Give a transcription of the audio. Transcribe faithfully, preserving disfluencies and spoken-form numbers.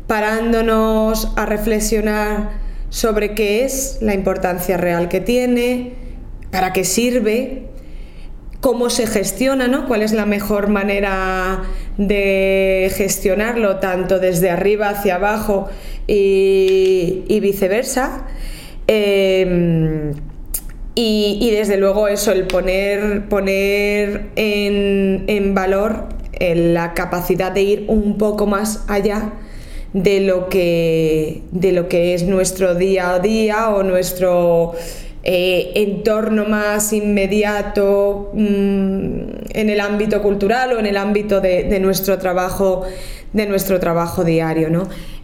parándonos a reflexionar sobre qué es, la importancia real que tiene, para qué sirve, cómo se gestiona, ¿no? Cuál es la mejor manera de gestionarlo, tanto desde arriba hacia abajo y, y viceversa. Eh, y, y desde luego eso, el poner, poner en, en valor en la capacidad de ir un poco más allá de lo que, de lo que es nuestro día a día o nuestro eh, entorno más inmediato mmm, en el ámbito cultural o en el ámbito de, de nuestro trabajo, de nuestro trabajo diario, ¿no?